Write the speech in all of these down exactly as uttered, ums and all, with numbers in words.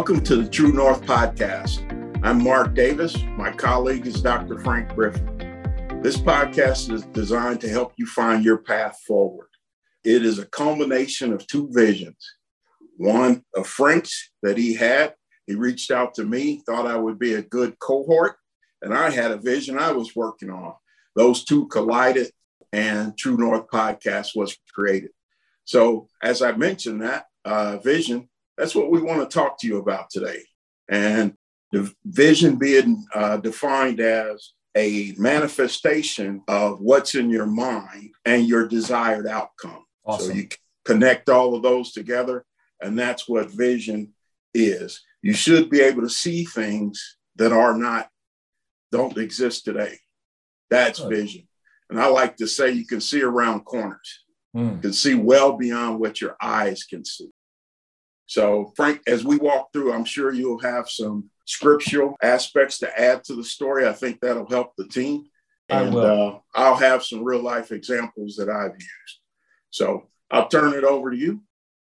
Welcome to the True North Podcast. I'm Mark Davis. My colleague is Doctor Frank Griffin. This podcast is designed to help you find your path forward. It is a culmination of two visions. One of Frank's that he had. He reached out to me, thought I would be a good cohort, and I had a vision I was working on. Those two collided, and True North Podcast was created. So as I mentioned that uh, vision, that's what we want to talk to you about today. And the vision being uh, defined as a manifestation of what's in your mind and your desired outcome. Awesome. So you connect all of those together, and that's what vision is. You should be able to see things that are not, don't exist today. That's Good. Vision. And I like to say you can see around corners. Mm. You can see well beyond what your eyes can see. So, Frank, as we walk through, I'm sure you'll have some scriptural aspects to add to the story. I think that'll help the team. And I will. Uh, I'll have some real life examples that I've used. So I'll turn it over to you.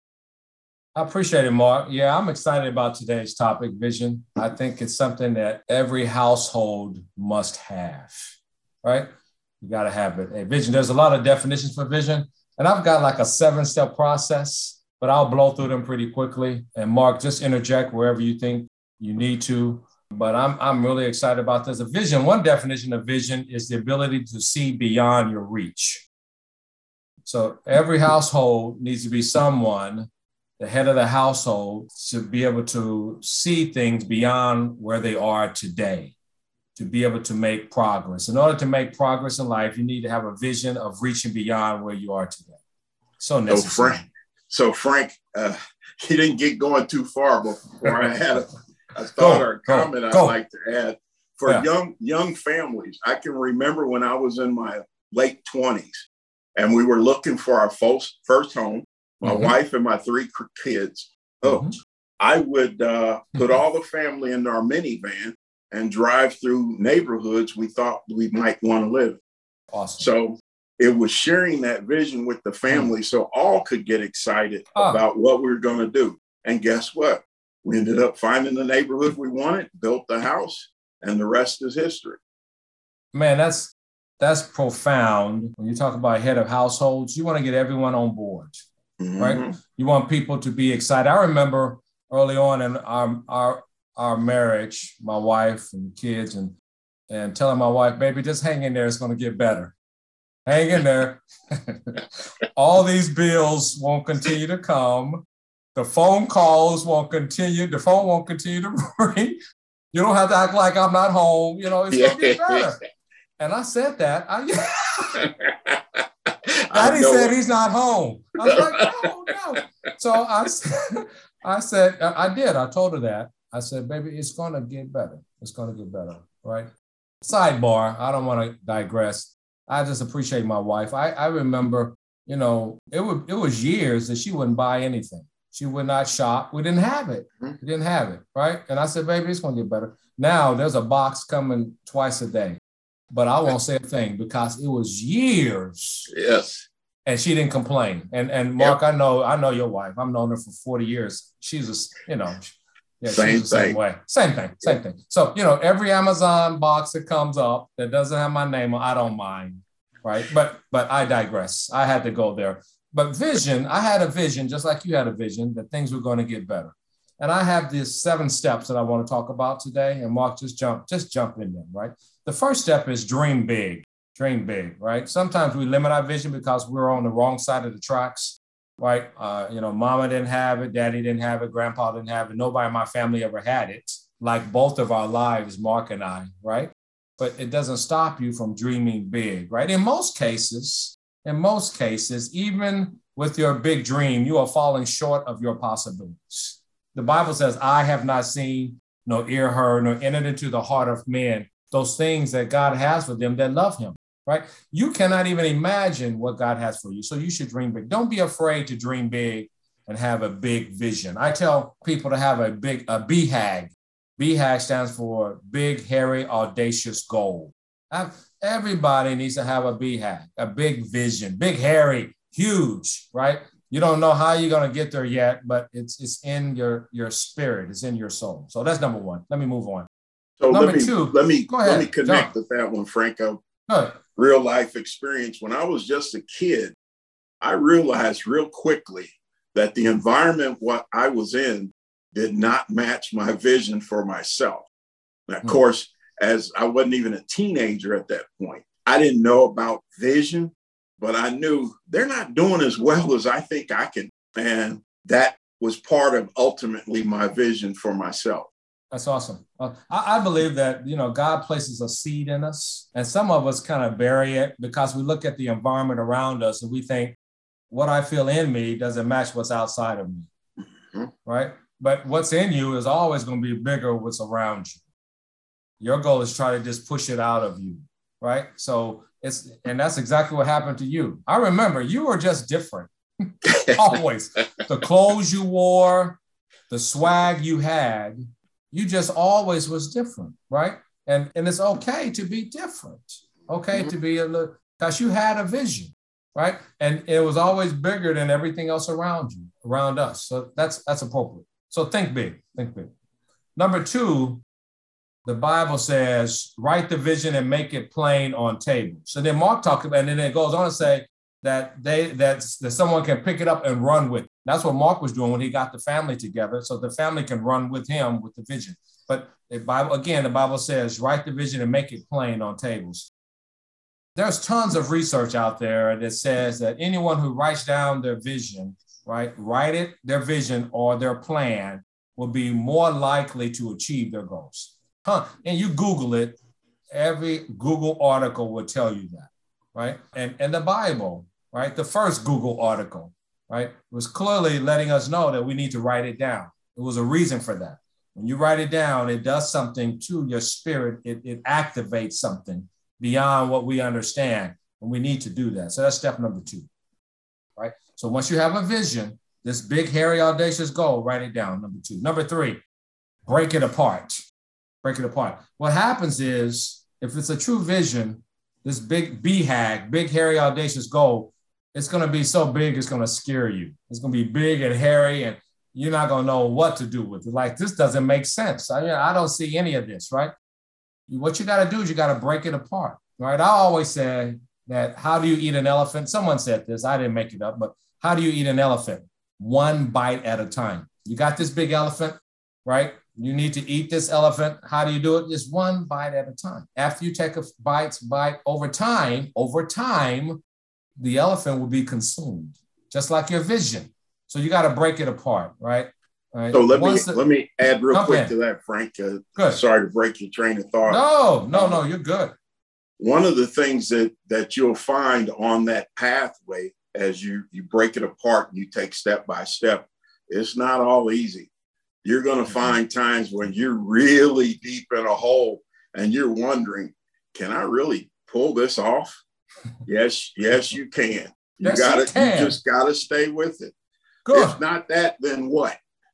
I appreciate it, Mark. Yeah, I'm excited about today's topic, vision. I think it's something that every household must have, right? You got to have it. A vision, there's a lot of definitions for vision, and I've got like a seven-step process, but I'll blow through them pretty quickly. And Mark, just interject wherever you think you need to. But I'm I'm really excited about this. A vision, one definition of vision is the ability to see beyond your reach. So every household needs to be someone, the head of the household, to be able to see things beyond where they are today, to be able to make progress. In order to make progress in life, you need to have a vision of reaching beyond where you are today. So necessary. So Frank, so Frank uh, he didn't get going too far before I had a, a thought go, or a comment go, I'd go. like to add. For yeah. young young families, I can remember when I was in my late twenties and we were looking for our first, first home, my mm-hmm. wife and my three kids. Oh, mm-hmm. I would uh, put all the family in our minivan and drive through neighborhoods we thought we might want to live. Awesome. So it was sharing that vision with the family so all could get excited oh. about what we were going to do. And guess what? We ended up finding the neighborhood we wanted, built the house, and the rest is history. Man, that's that's profound. When you talk about head of households, you want to get everyone on board, mm-hmm. right? You want people to be excited. I remember early on in our our our marriage, my wife and kids, and and telling my wife, baby, just hang in there. It's going to get better. Hang in there. All these bills won't continue to come. The phone calls won't continue. The phone won't continue to ring. You don't have to act like I'm not home. You know, it's going to get better. And I said that. I, Daddy said he's not home. I was like, no, no. So I, I said, I did. I told her that. I said, baby, it's going to get better. It's going to get better, right? Sidebar, I don't want to digress. I just appreciate my wife. I, I remember, you know, it, would, it was years that she wouldn't buy anything. She would not shop. We didn't have it. We didn't have it, right? And I said, baby, it's going to get better. Now there's a box coming twice a day, but I won't say a thing because it was years. Yes. And she didn't complain. And and Mark, yep. I know I know your wife. I've known her for forty years. She's a, you know, yeah, same she's the same thing. way. Same thing, same yeah. thing. So, you know, every Amazon box that comes up that doesn't have my name on, I don't mind, right? But but I digress. I had to go there. But vision, I had a vision, just like you had a vision, that things were going to get better. And I have these seven steps that I want to talk about today. And Mark, just jump, just jump in there, right? The first step is dream big, dream big, right? Sometimes we limit our vision because we're on the wrong side of the tracks, right? Uh, you know, mama didn't have it, daddy didn't have it, grandpa didn't have it. Nobody in my family ever had it, like both of our lives, Mark and I, right? But it doesn't stop you from dreaming big, right? In most cases, in most cases, even with your big dream, you are falling short of your possibilities. The Bible says, I have not seen, nor ear heard, nor entered into the heart of men, those things that God has for them that love him, right? You cannot even imagine what God has for you. So you should dream big. Don't be afraid to dream big and have a big vision. I tell people to have a big, a B HAG. B HAG stands for big, hairy, audacious goal. I've, everybody needs to have a B HAG, a big vision, big, hairy, huge, right? You don't know how you're going to get there yet, but it's it's in your, your spirit. It's in your soul. So that's number one. Let me move on. So number let me, two. Let me, go ahead, let me connect John. with that one, Franco. Go ahead. Real life experience. When I was just a kid, I realized real quickly that the environment what I was in did not match my vision for myself. And of mm. course, as I wasn't even a teenager at that point, I didn't know about vision, but I knew they're not doing as well as I think I can. And that was part of ultimately my vision for myself. That's awesome. Uh, I, I believe that, you know, God places a seed in us, and some of us kind of bury it because we look at the environment around us and we think what I feel in me doesn't match what's outside of me, mm-hmm. right? But what's in you is always going to be bigger than what's around you. Your goal is try to just push it out of you, right? So it's, and that's exactly what happened to you. I remember you were just different, always. The clothes you wore, the swag you had, you just always was different, right? And, and it's okay to be different, okay? Mm-hmm. To be a little, because you had a vision, right? And it was always bigger than everything else around you, around us. So that's, that's appropriate. So think big, think big. Number two, the Bible says, write the vision and make it plain on tables. So then Mark talked about, and then it goes on to say that they that, that someone can pick it up and run with it. That's what Mark was doing when he got the family together, so the family can run with him with the vision. But the Bible, again, the Bible says, write the vision and make it plain on tables. There's tons of research out there that says that anyone who writes down their vision, right, write it, their vision or their plan, will be more likely to achieve their goals. Huh. And you Google it, every Google article will tell you that, right? And, and the Bible, right, the first Google article, right, was clearly letting us know that we need to write it down. There was a reason for that. When you write it down, it does something to your spirit. It, it activates something beyond what we understand, and we need to do that. So that's step number two, right? So once you have a vision, this big, hairy, audacious goal, write it down, number two. Number three, break it apart. Break it apart. What happens is, if it's a true vision, this big B HAG, big, hairy, audacious goal, it's going to be so big, it's going to scare you. It's going to be big and hairy, and you're not going to know what to do with it. Like, this doesn't make sense. I mean, I don't see any of this, right? What you got to do is you got to break it apart, right? I always say that, how do you eat an elephant? Someone said this, I didn't make it up, but how do you eat an elephant? One bite at a time. You got this big elephant, right? You need to eat this elephant. How do you do it? Just one bite at a time. After you take a bite, bite over time, over time, the elephant will be consumed, just like your vision. So you got to break it apart, right? right? So let Once me the, let me add real quick in. to that, Frank. Uh, good. Sorry to break your train of thought. No, no, no, you're good. One of the things that that you'll find on that pathway as you you break it apart and you take step by step, it's not all easy. You're going to find times when you're really deep in a hole and you're wondering, can I really pull this off? Yes, yes, you can. You yes, got you to, can. you just got to stay with it. Good. If not that, then what?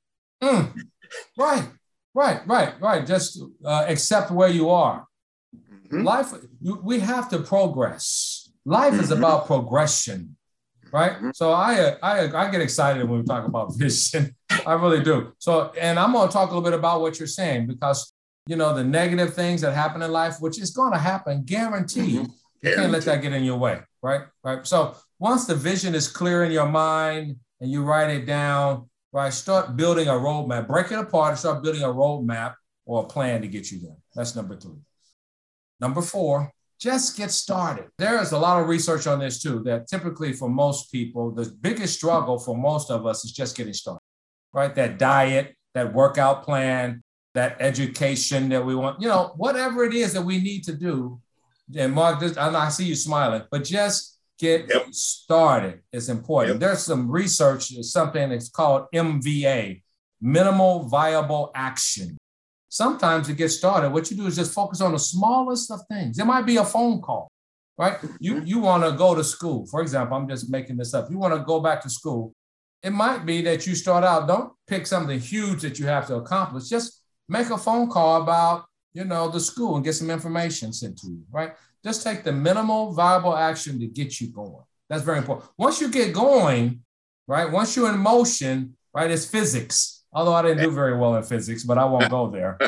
Mm. Right, right, right, right. Just uh, accept where you are. Mm-hmm. Life, we have to progress. Life mm-hmm. is about progression. Right. Mm-hmm. So I, I I get excited when we talk about vision. I really do. So, and I'm going to talk a little bit about what you're saying, because, you know, the negative things that happen in life, which is going to happen, guaranteed. Mm-hmm. You can't let that get in your way. Right. Right. So once the vision is clear in your mind and you write it down, right, start building a roadmap, break it apart and start building a roadmap or a plan to get you there. That's number three. Number four. Just get started. There is a lot of research on this too, that typically for most people, the biggest struggle for most of us is just getting started, right? That diet, that workout plan, that education that we want, you know, whatever it is that we need to do. And Mark, this, I see you smiling, but just get yep. started is important. Yep. There's some research, something that's called M V A, minimal viable action. Sometimes to get started, what you do is just focus on the smallest of things. It might be a phone call, right? You, you want to go to school. For example, I'm just making this up. You want to go back to school. It might be that you start out, don't pick something huge that you have to accomplish. Just make a phone call about, you know, the school and get some information sent to you, right? Just take the minimal viable action to get you going. That's very important. Once you get going, right? Once you're in motion, right, it's physics. Although I didn't do very well in physics, but I won't go there.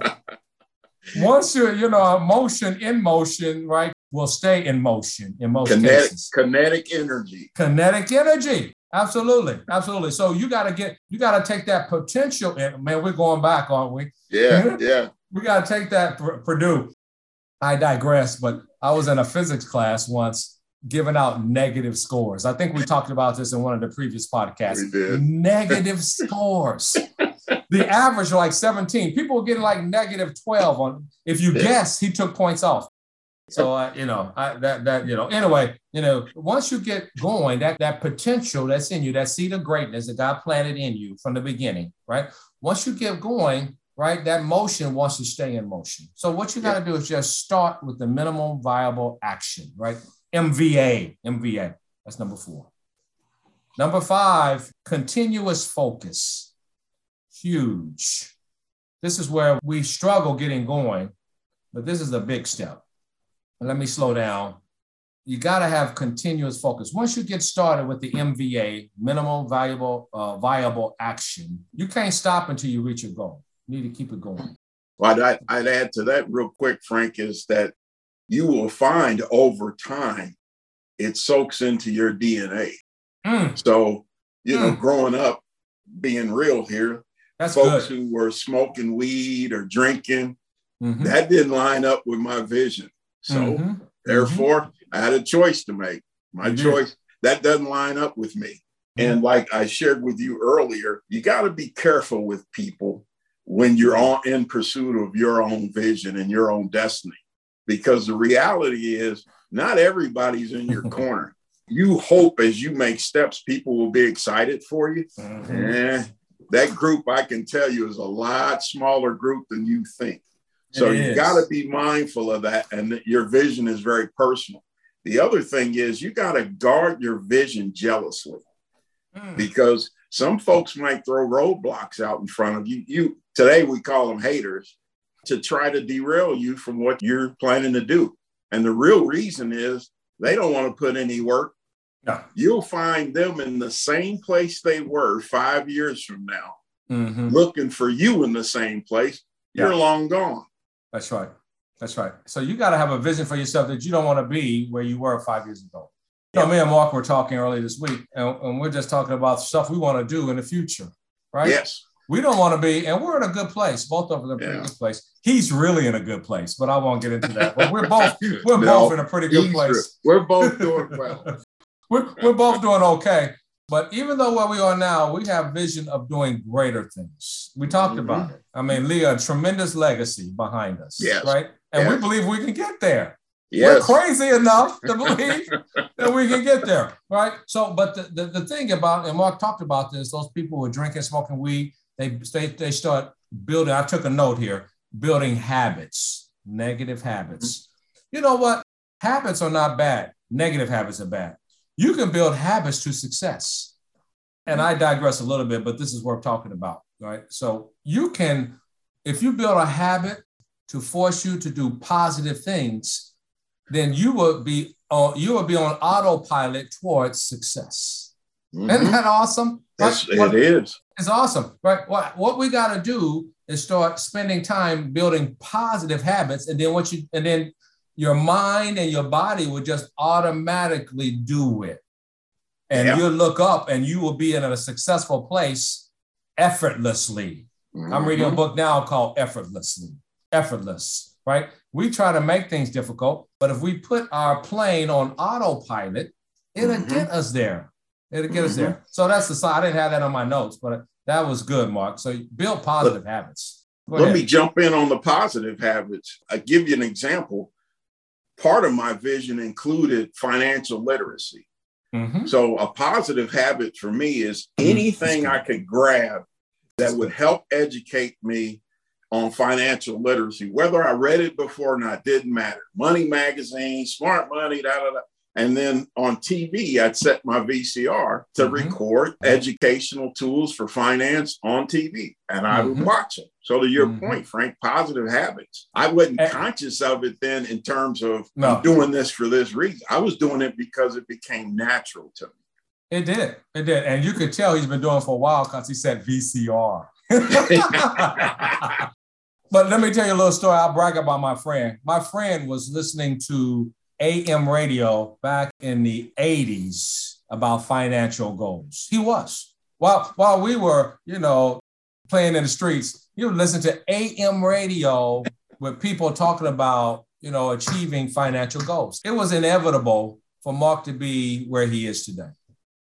Once you're, you know, motion in motion, right, will stay in motion in most kinetic, cases. Kinetic energy. Kinetic energy. Absolutely. Absolutely. So you got to get, you got to take that potential. In, man, we're going back, aren't we? Yeah. Yeah. We got to take that Purdue. I digress, but I was in a physics class once giving out negative scores. I think we talked about this in one of the previous podcasts. We did. Negative scores. The average like seventeen. People were getting like negative twelve on. If you guess, he took points off. So uh, you know I, that that you know. Anyway, you know, once you get going, that that potential that's in you, that seed of greatness that God planted in you from the beginning, right? Once you get going, right, that motion wants to stay in motion. So what you got to yeah. do is just start with the minimum viable action, right? M V A, M V A. That's number four. Number five, continuous focus. Huge. This is where we struggle getting going, but this is a big step. Let me slow down. You got to have continuous focus. Once you get started with the M V A, minimum valuable, uh, viable action, you can't stop until you reach your goal. You need to keep it going. Well, I'd, I'd add to that real quick, Frank, is that you will find over time it soaks into your D N A. Mm. So, you mm. know, growing up, being real here, That's folks good. who were smoking weed or drinking, mm-hmm. that didn't line up with my vision. So mm-hmm. therefore, mm-hmm. I had a choice to make. My you choice, did. that doesn't line up with me. Mm-hmm. And like I shared with you earlier, you got to be careful with people when you're on, in pursuit of your own vision and your own destiny. Because the reality is not everybody's in your corner. You hope as you make steps, people will be excited for you. Mm-hmm. Eh, that group, I can tell you, is a lot smaller group than you think. So It you is. got to be mindful of that. And that your vision is very personal. The other thing is you got to guard your vision jealously mm. because some folks might throw roadblocks out in front of you. You today, we call them haters, to try to derail you from what you're planning to do. And the real reason is they don't want to put any work. No. You'll find them in the same place they were five years from now, mm-hmm. looking for you in the same place. You're yeah. long gone. That's right. That's right. So you got to have a vision for yourself that you don't want to be where you were five years ago. You know, me and Mark were talking earlier this week, and, and we're just talking about stuff we want to do in the future, right? Yes. We don't want to be, and we're in a good place. Both of us are in a pretty Yeah. good place. He's really in a good place, but I won't get into that. But we're both we're No, both in a pretty good he's place. re- We're both doing well. we're, we're both doing okay. But even though where we are now, we have vision of doing greater things. We talked Mhm. about it. I mean, Leah, a tremendous legacy behind us, Yes. right? And Yes. we believe we can get there. Yes. We're crazy enough to believe that we can get there, right? So, but the, the, the thing about, and Mark talked about this, those people who are drinking, smoking weed, they, they, they start building, I took a note here, building habits, negative habits. You know what? Habits are not bad. Negative habits are bad. You can build habits to success. And I digress a little bit, but this is what I'm talking about, right? So you can, if you build a habit to force you to do positive things, then you will be uh, you will be on autopilot towards success. Mm-hmm. Isn't that awesome? Yes, what, it is. It's awesome, right? What, what we got to do is start spending time building positive habits, and then what you and then your mind and your body will just automatically do it. And yeah. you'll look up and you will be in a successful place effortlessly. Mm-hmm. I'm reading a book now called Effortlessly, Effortless, right? We try to make things difficult, but if we put our plane on autopilot, it'll mm-hmm. get us there. It'll get mm-hmm. us there. So that's the side. I didn't have that on my notes, but that was good, Mark. So build positive Look, habits. Go let ahead. me jump in on the positive habits. I give you an example. Part of my vision included financial literacy. Mm-hmm. So a positive habit for me is anything I could grab that would help educate me on financial literacy, whether I read it before or not, didn't matter. Money Magazine, Smart Money, da, da, da. And then on T V, I'd set my V C R to mm-hmm. record educational tools for finance on T V. And I mm-hmm. would watch them. So to your mm-hmm. point, Frank, positive habits. I wasn't and, conscious of it then in terms of no. I'm doing this for this reason. I was doing it because it became natural to me. It did. It did. And you could tell he's been doing it for a while because he said V C R. But let me tell you a little story. I'll brag about my friend. My friend was listening to A M radio back in the eighties about financial goals. He was. While, while we were, you know, playing in the streets, he would listen to A M radio with people talking about, you know, achieving financial goals. It was inevitable for Mark to be where he is today.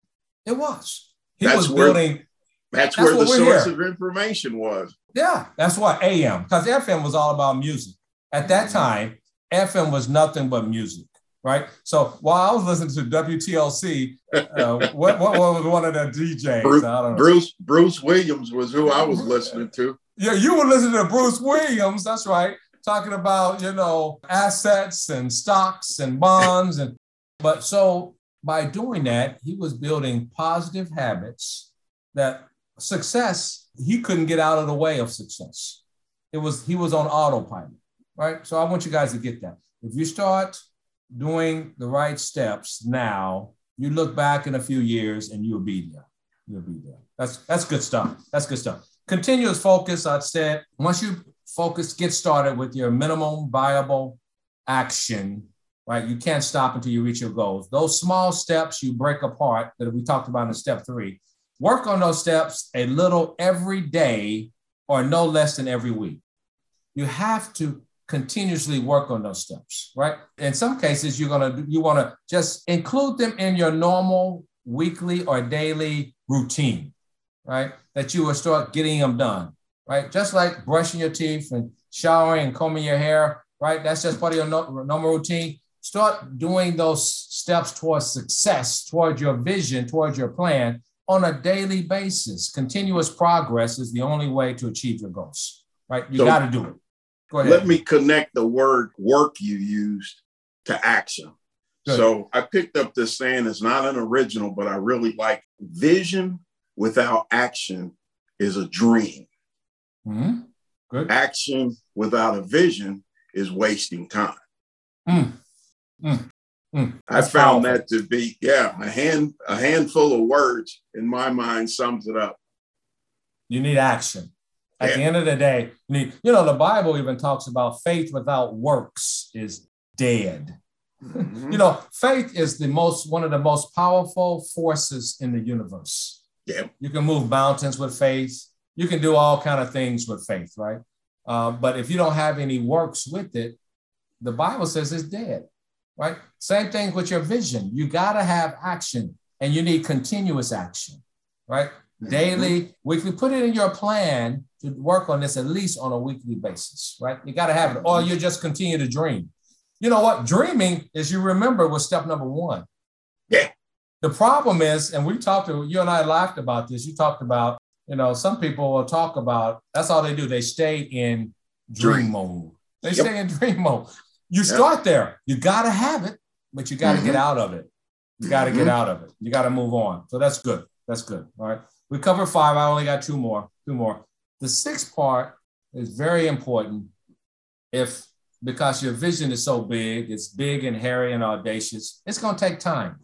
It was. He that's was where, building. That's, that's where the source here. of information was. Yeah, that's what A M, because F M was all about music. At that time, F M was nothing but music, right? So while I was listening to W T L C, uh, what, what was one of the D Js? Bruce, I don't know. Bruce, Bruce Williams was who I was listening to. Yeah, you were listening to Bruce Williams, that's right, talking about, you know, assets and stocks and bonds. and But so by doing that, he was building positive habits that success, he couldn't get out of the way of success. It was, he was on autopilot, right? So I want you guys to get that. If you start doing the right steps now, you look back in a few years and you'll be there. You'll be there. That's, that's good stuff. That's good stuff. Continuous focus, I've said, once you focus, get started with your minimum viable action, right? You can't stop until you reach your goals. Those small steps you break apart that we talked about in step three, work on those steps a little every day or no less than every week. You have to continuously work on those steps, right? In some cases, you're gonna you wanna just include them in your normal weekly or daily routine, right? That you will start getting them done, right? Just like brushing your teeth and showering and combing your hair, right? That's just part of your no, normal routine. Start doing those steps towards success, towards your vision, towards your plan, on a daily basis. Continuous progress is the only way to achieve your goals, right? You so got to do it. Go ahead. Let me connect the word work you used to action. Good. So I picked up this saying, it's not an original, but I really like vision without action is a dream. Mm-hmm. Good. Action without a vision is wasting time. Mm. Mm. Mm, I found powerful. that to be, yeah, a hand, a handful of words in my mind sums it up. You need action. At yeah. the end of the day, you need, you know, the Bible even talks about faith without works is dead. Mm-hmm. You know, faith is the most, one of the most powerful forces in the universe. Yeah. You can move mountains with faith. You can do all kind of things with faith, right? Uh, but if you don't have any works with it, the Bible says it's dead. Right? Same thing with your vision. You got to have action and you need continuous action, right? Mm-hmm. Daily, weekly, put it in your plan to work on this at least on a weekly basis, right? You got to have it, or you just continue to dream. You know what? Dreaming, as you remember, was step number one. Yeah. The problem is, and we talked to, you and I laughed about this. You talked about, you know, some people will talk about, that's all they do. They stay in dream, dream. mode. They yep. stay in dream mode. You start yep. there. You got to have it, but you got to mm-hmm. get out of it. You got to mm-hmm. get out of it. You got to move on. So that's good. That's good. All right. We covered five. I only got two more. Two more. The sixth part is very important. If because your vision is so big, it's big and hairy and audacious, it's going to take time.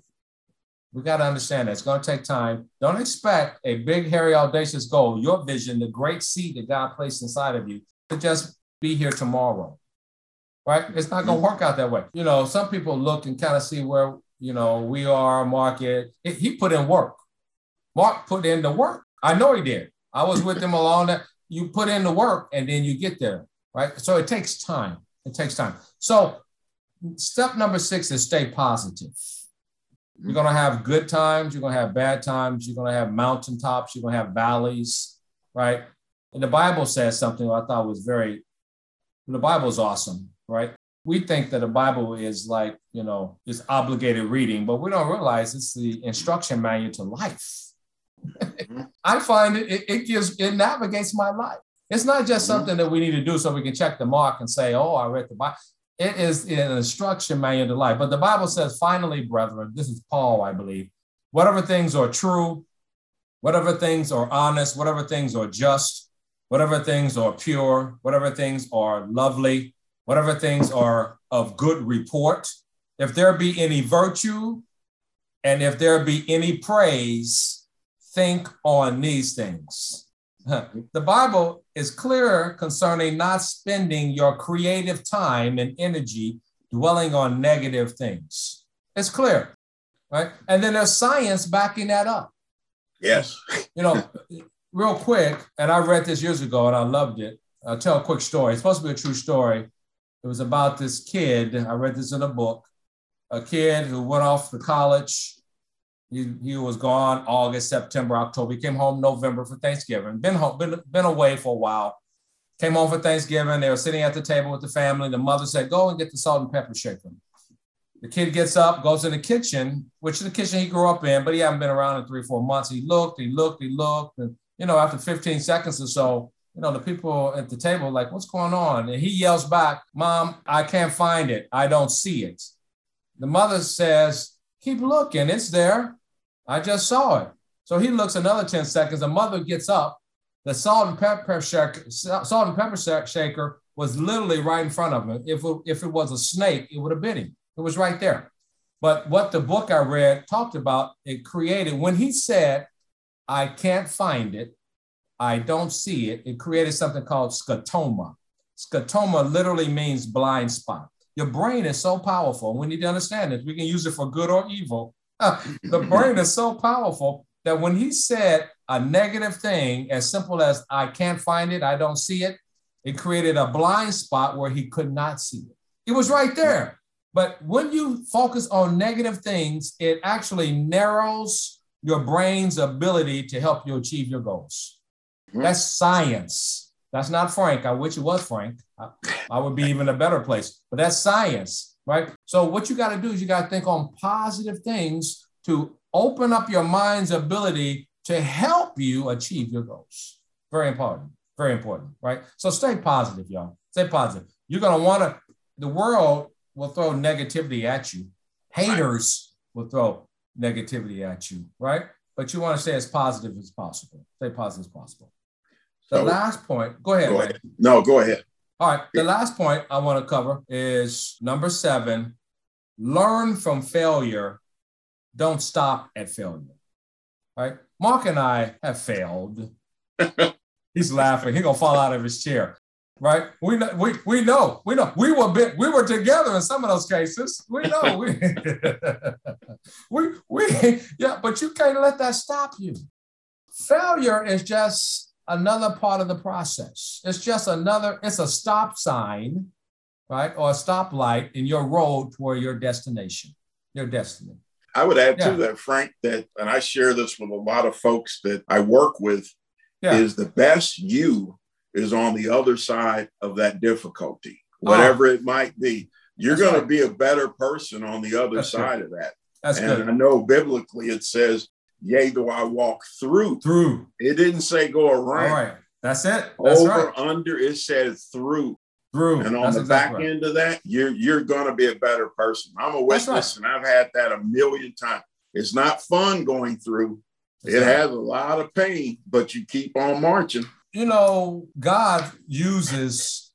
We got to understand that. It's going to take time. Don't expect a big, hairy, audacious goal, your vision, the great seed that God placed inside of you, to just be here tomorrow. Right? It's not going to work out that way. You know, some people look and kind of see where, you know, we are, market. He put in work. Mark put in the work. I know he did. I was with him along that. You put in the work and then you get there, right? So it takes time. It takes time. So step number six is stay positive. You're going to have good times. You're going to have bad times. You're going to have mountaintops. You're going to have valleys, right? And the Bible says something I thought was very, the Bible is awesome. Right? We think that the Bible is like, you know, it's obligated reading, but we don't realize it's the instruction manual to life. Mm-hmm. I find it, it, it gives, it navigates my life. It's not just mm-hmm. something that we need to do so we can check the mark and say, oh, I read the Bible. It is an instruction manual to life. But the Bible says, finally, brethren, this is Paul, I believe, whatever things are true, whatever things are honest, whatever things are just, whatever things are pure, whatever things are lovely, whatever things are of good report, if there be any virtue, And if there be any praise, think on these things. The Bible is clear concerning not spending your creative time and energy dwelling on negative things. It's clear, right? And then there's science backing that up. Yes. You know, real quick, and I read this years ago and I loved it. I'll tell a quick story. It's supposed to be a true story. It was about this kid. I read this in a book. A kid who went off to college. He, he was gone August, September, October. He came home November for Thanksgiving. Been home, been, been away for a while. Came home for Thanksgiving. They were sitting at the table with the family. The mother said, go and get the salt and pepper shaker. The kid gets up, goes in the kitchen, which is the kitchen he grew up in, but he hadn't been around in three or four months. He looked, he looked, he looked. And, you know, after fifteen seconds or so, you know, the people at the table were like, what's going on? And he yells back, Mom, I can't find it. I don't see it. The mother says, keep looking. It's there. I just saw it. So he looks another ten seconds. The mother gets up. The salt and pepper shaker, salt and pepper shaker was literally right in front of him. If it, if it was a snake, it would have bit him. It was right there. But what the book I read talked about, it created, when he said, I can't find it, I don't see it, it created something called scotoma. Scotoma literally means blind spot. Your brain is so powerful. We need to understand this. We can use it for good or evil. The brain is so powerful that when he said a negative thing, as simple as I can't find it, I don't see it, it created a blind spot where he could not see it. It was right there. But when you focus on negative things, it actually narrows your brain's ability to help you achieve your goals. That's science. That's not Frank. I wish it was Frank. I, I would be even a better place. But that's science, right? So what you got to do is you got to think on positive things to open up your mind's ability to help you achieve your goals. Very important. Very important, right? So stay positive, y'all. Stay positive. You're going to want to, the world will throw negativity at you. Haters will throw negativity at you, right? But you want to stay as positive as possible. Stay positive as possible. The so, last point, go ahead, go man. ahead. No, go ahead. All right. The last point I want to cover is number seven, learn from failure. Don't stop at failure, right? Mark and I have failed. He's laughing. He's going to fall out of his chair, right? We know, we, we know, we know. We were bit, we were together in some of those cases. We know. We, we, we, yeah, but you can't let that stop you. Failure is just another part of the process. It's just another, it's a stop sign, right? Or a stoplight in your road toward your destination, your destiny. I would add yeah. to that, Frank, that, and I share this with a lot of folks that I work with, yeah. is the best you is on the other side of that difficulty, whatever oh. it might be. You're going right. to be a better person on the other That's side good. of that. That's and good. I know biblically it says, yea, do I walk through. Through. It didn't say go around. All right. That's it. That's Over, right. under, it said through. Through. And on That's the exactly back right. end of that, you're, you're going to be a better person. I'm a witness, right. and I've had that a million times. It's not fun going through. That's it right. has a lot of pain, but you keep on marching. You know, God uses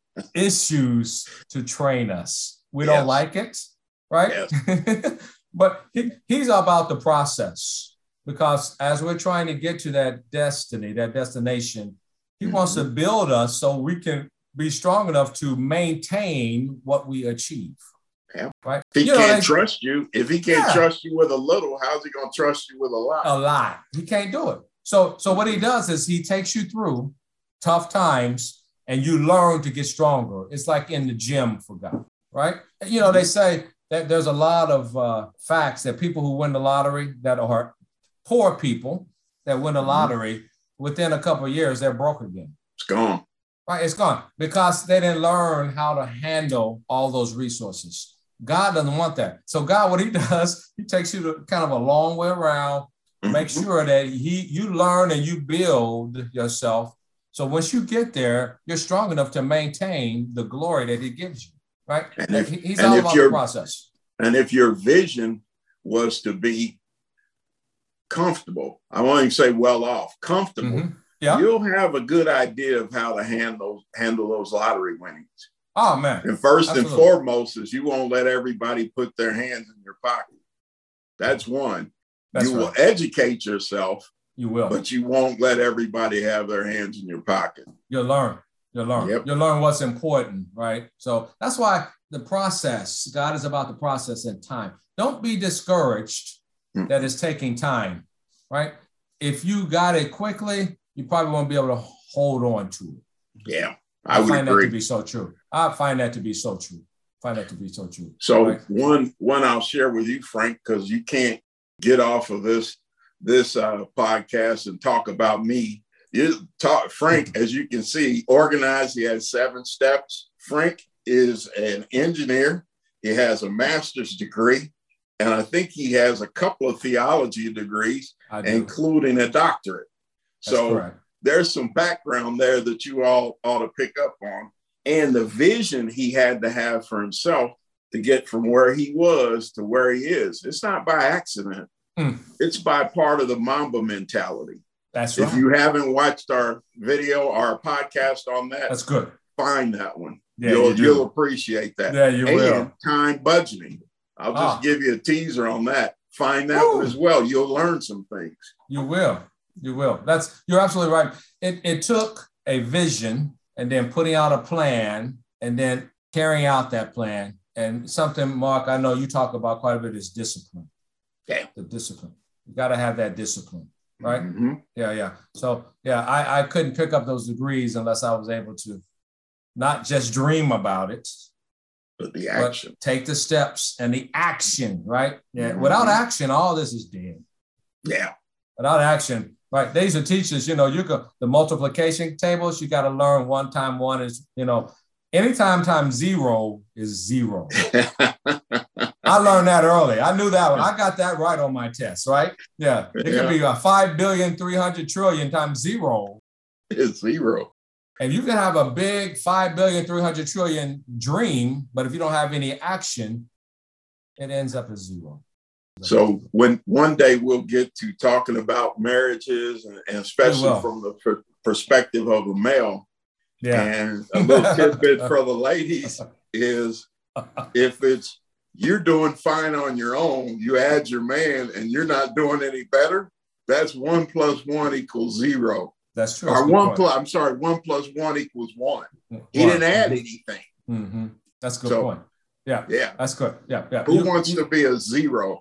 issues to train us. We yes. don't like it, right? Yes. But he, he's about the process, because as we're trying to get to that destiny, that destination, he mm-hmm. wants to build us so we can be strong enough to maintain what we achieve. Yeah. Right? If he you can't know, trust you, if he can't yeah. trust you with a little, how's he going to trust you with a lot? A lot. He can't do it. So, so what he does is he takes you through tough times and you learn to get stronger. It's like in the gym for God, right? You know, they say that there's a lot of uh, facts that people who win the lottery that are poor people that win the lottery, mm-hmm. within a couple of years, they're broke again. It's gone. Right, it's gone because they didn't learn how to handle all those resources. God doesn't want that. So God, what he does, he takes you to kind of a long way around, mm-hmm. make sure that he you learn and you build yourself. So once you get there, you're strong enough to maintain the glory that he gives you, right? And if, He's and all if about your, the process. And if your vision was to be comfortable, I won't even say well off, comfortable, mm-hmm. yeah. you'll have a good idea of how to handle, handle those lottery winnings. Oh, man. And first Absolutely. and foremost is you won't let everybody put their hands in your pocket. That's one. That's you right. will educate yourself. You will. But you won't let everybody have their hands in your pocket. You'll learn. You'll learn. Yep. You'll learn what's important, right? So that's why the process, God is about the process and time. Don't be discouraged mm. that it's taking time, right? If you got it quickly, you probably won't be able to hold on to it. Yeah, I, I would find agree. that to be so true. I find that to be so true. I find that to be so true. So right? one, one I'll share with you, Frank, because you can't get off of this this uh, podcast and talk about me. You talk, Frank, as you can see, organized. He has seven steps. Frank is an engineer. He has a master's degree, and I think he has a couple of theology degrees, including a doctorate. That's so correct. There's some background there that you all ought to pick up on, and the vision he had to have for himself to get from where he was to where he is. It's not by accident. Mm. It's by part of the Mamba mentality. That's right. If you haven't watched our video, our podcast on that, that's good. Find that one. Yeah, you'll, you you'll appreciate that. Yeah, you and will. Time budgeting. I'll just ah. give you a teaser on that. Find that Woo. one as well. You'll learn some things. You will. You will. That's you're absolutely right. It it took a vision and then putting out a plan and then carrying out that plan. And something, Mark, I know you talk about quite a bit is discipline. Yeah. The discipline. You got to have that discipline, right? Mm-hmm. Yeah, yeah. So, yeah, I, I couldn't pick up those degrees unless I was able to not just dream about it, but the action. But take the steps and the action, right? Yeah. Mm-hmm. Without action, all this is dead. Yeah. Without action, right? They used to teach us, you know, you could, the multiplication tables, you got to learn one time one is, you know, anytime times zero is zero. I learned that early. I knew that one. I got that right on my test, right? Yeah. It yeah. could be a five billion, three hundred trillion times zero. It's zero. And you can have a big five billion, three hundred trillion dream, but if you don't have any action, it ends up as zero. So when one day we'll get to talking about marriages, and, and especially from the pr- perspective of a male, yeah. And a little tidbit for the ladies is if it's you're doing fine on your own, you add your man and you're not doing any better, that's one plus one equals zero. That's true. Or That's one plus, I'm sorry, one plus one equals one. one. He didn't add anything. Mm-hmm. That's a good so, point. Yeah. Yeah. That's good. Yeah. Yeah. Who you, wants you, to be a zero?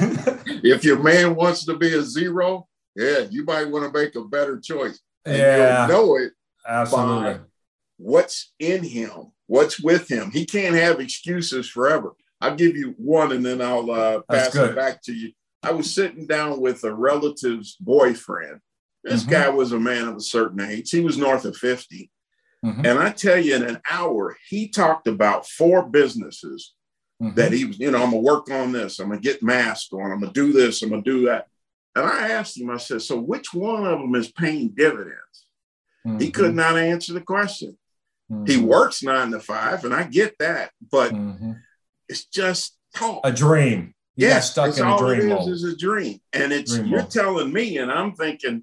If your man wants to be a zero, yeah, you might want to make a better choice. And yeah. You'll know it. Absolutely. By what's in him, what's with him. He can't have excuses forever. I'll give you one and then I'll uh, pass it back to you. I was sitting down with a relative's boyfriend. This mm-hmm. guy was a man of a certain age. He was north of fifty. Mm-hmm. And I tell you, in an hour, he talked about four businesses mm-hmm. that he was, you know, I'm going to work on this. I'm going to get masked on. I'm going to do this. I'm going to do that. And I asked him, I said, so which one of them is paying dividends? Mm-hmm. He could not answer the question. Mm-hmm. He works nine to five, and I get that, but mm-hmm. it's just talk. A dream. You yes, stuck it's in all a dream it is mode. is a dream. And it's dream you're mode. Telling me, and I'm thinking,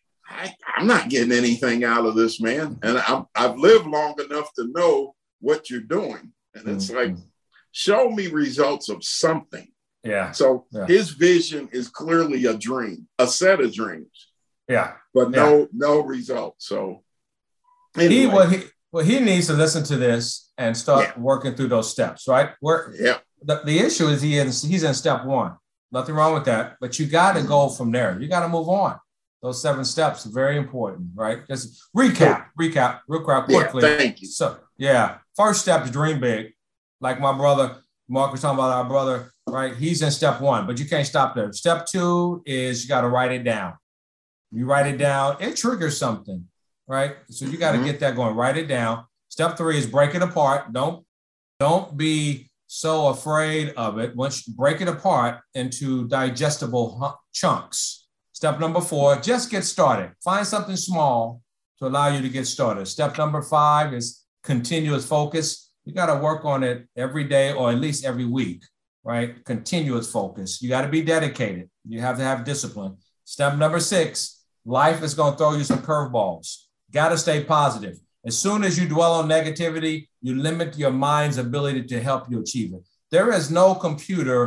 I, I'm not getting anything out of this, man. And I'm, I've lived long enough to know what you're doing. And it's mm-hmm. like, show me results of something. Yeah. So yeah. his vision is clearly a dream, a set of dreams. Yeah. But no, yeah. no results. So anyway. he, well, he, well, he needs to listen to this and start yeah. working through those steps, right? Where yeah. the, the issue is he is, he's in step one. Nothing wrong with that, but you got to mm-hmm. go from there. You got to move on. Those seven steps are very important, right? Just recap, cool. recap, recap quickly. Yeah, thank you. So, yeah, first step is dream big. Like my brother, Mark was talking about our brother, right? He's in step one, but you can't stop there. Step two is you got to write it down. You write it down, it triggers something, right? So you got to mm-hmm. get that going. Write it down. Step three is break it apart. Don't, don't be so afraid of it. Once you break it apart into digestible chunks. Step number four, just get started. Find something small to allow you to get started. Step number five is continuous focus. You got to work on it every day or at least every week, right? Continuous focus. You got to be dedicated. You have to have discipline. Step number six, life is going to throw you some curveballs. Got to stay positive. As soon as you dwell on negativity, you limit your mind's ability to help you achieve it. There is no computer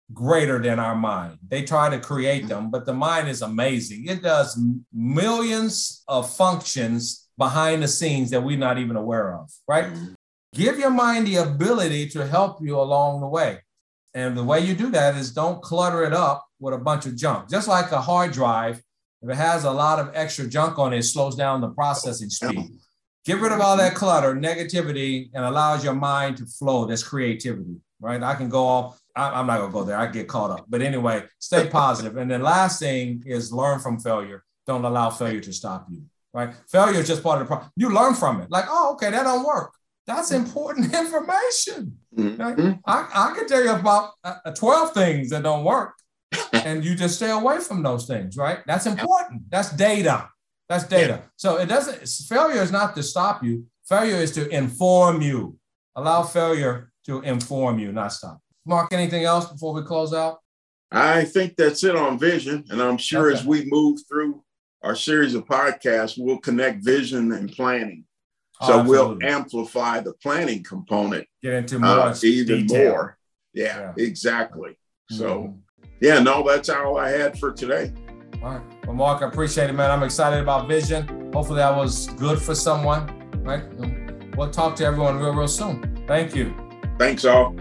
greater than our mind. They try to create them, but the mind is amazing. It does millions of functions behind the scenes that we're not even aware of, right? Give your mind the ability to help you along the way. And the way you do that is don't clutter it up with a bunch of junk. Just like a hard drive, if it has a lot of extra junk on it, it slows down the processing speed. Get rid of all that clutter, negativity, and allows your mind to flow. That's creativity, right? I can go off. I'm not going to go there. I get caught up. But anyway, stay positive. And then last thing is learn from failure. Don't allow failure to stop you, right? Failure is just part of the problem. You learn from it. Like, oh, okay, that don't work. That's important information. Right? Mm-hmm. I, I can tell you about uh, twelve things that don't work, and you just stay away from those things, right? That's important. That's data. That's data. So it doesn't, failure is not to stop you. Failure is to inform you. Allow failure to inform you, not stop. Mark, anything else before we close out? I think that's it on vision. And I'm sure okay. as we move through our series of podcasts, we'll connect vision and planning. So oh, we'll amplify the planning component. Get into more uh, even detail. more. Yeah, yeah. exactly. Mm-hmm. So yeah, no, that's all I had for today. All right. Well, Mark, I appreciate it, man. I'm excited about vision. Hopefully that was good for someone, right? We'll talk to everyone real, real soon. Thank you. Thanks all.